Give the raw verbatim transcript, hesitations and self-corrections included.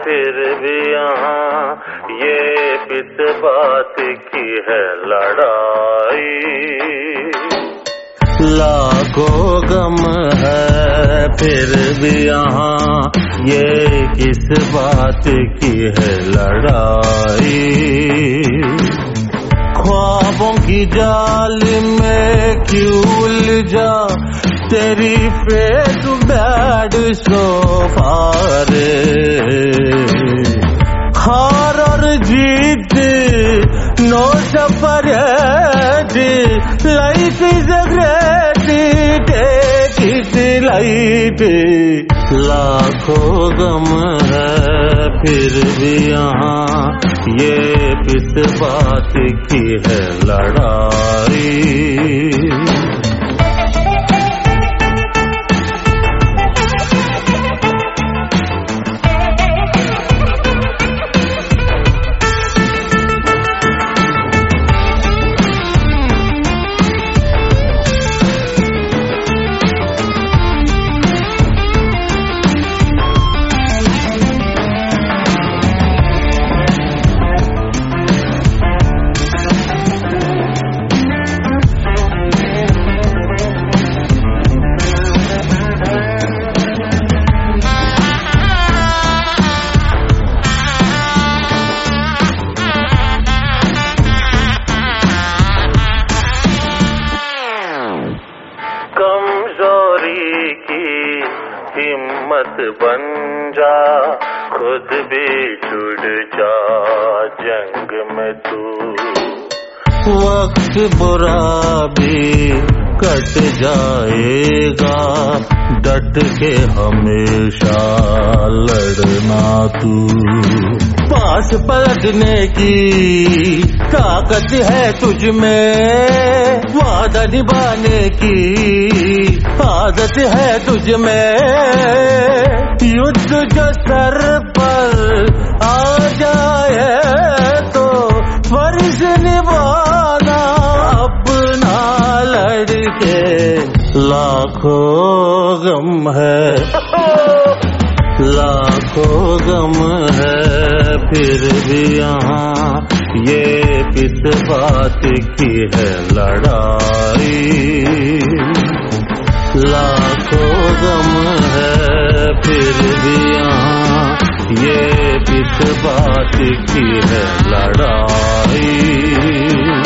फिर भी यहाँ ये किस बात की है लड़ाई। लाखों गम है फिर भी यहाँ ये किस बात की है लड़ाई। ख्वाबों की जाल में क्यों उलझा तेरी फेस बैड सोफारे। हार और जीत no separate life is a great take it light. लाखों गम है फिर भी यहाँ ये किस बात की है लड़ाई। कमजोरी की हिम्मत बन जा खुद भी जुड़ जा जंग में तू। वक्त बुरा भी कट जाएगा डट के हमेशा लड़ना तू। पास पलटने की ताकत है तुझ में वादा निभाने की आदत है तुझ में। युद्ध जो सर पर आ जाए तो फर्ज निभाना अपना लड़के। लाखों गम है लाखों गम है फिर भी यहाँ ये किस बात की है लड़ाई। लाखों गम है फिर भी यहाँ ये किस बात की है लड़ाई।